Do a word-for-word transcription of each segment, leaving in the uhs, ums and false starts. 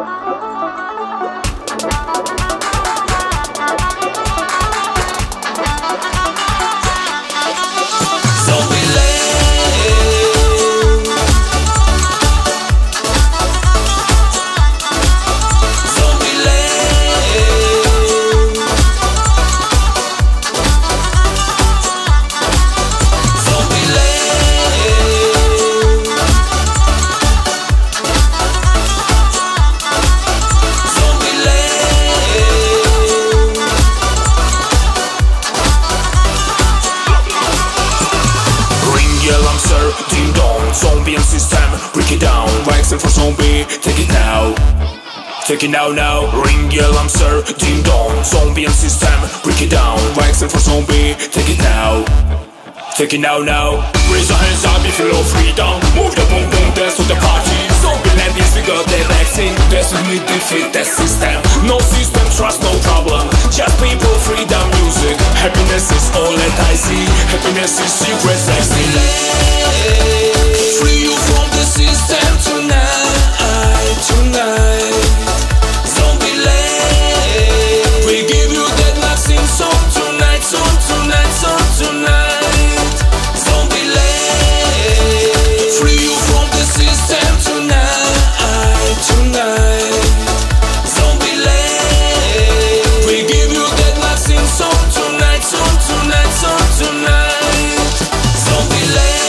Take it now, now, ring your alarm, sir. Ding dong, zombie and system. Break it down, waxing for zombie. Take it now, take it now, now. Raise your hands up if you love freedom. Move the boom boom, dance to the party. Zombie land is bigger than vaccine. Dance with me, defeat that system. No system, trust, no problem. Just people, freedom, music. Happiness is all that I see. Happiness is secret, sexy. Free you from the system tonight, tonight. Tonight, song tonight, song tonight. Zombieland, free you from the system tonight, tonight. Zombieland, we give you that maxim song tonight, song tonight, song tonight. Zombieland.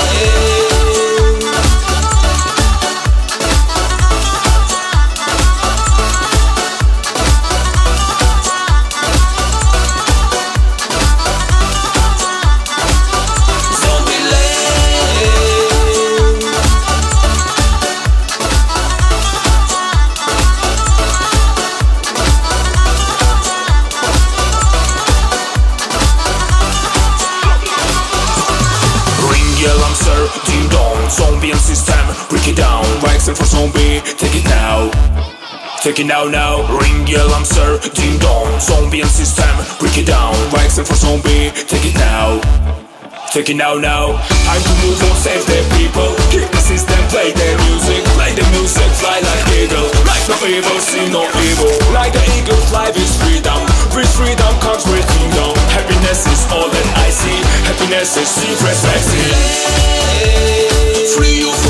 Ding dong, zombie and system. Break it down, waxing for zombie. Take it now, take it now, now. Ring your alarm, sir. Ding dong, zombie and system. Break it down, waxing for zombie. Take it now, take it now, now. Time to move on, save the people. Kick the system, play the music. Play the music, fly like eagle. Like no evil, see no evil. Like the eagle, fly with freedom. With freedom comes with kingdom. Happiness is all that I see. Happiness is secret, sexy. Free you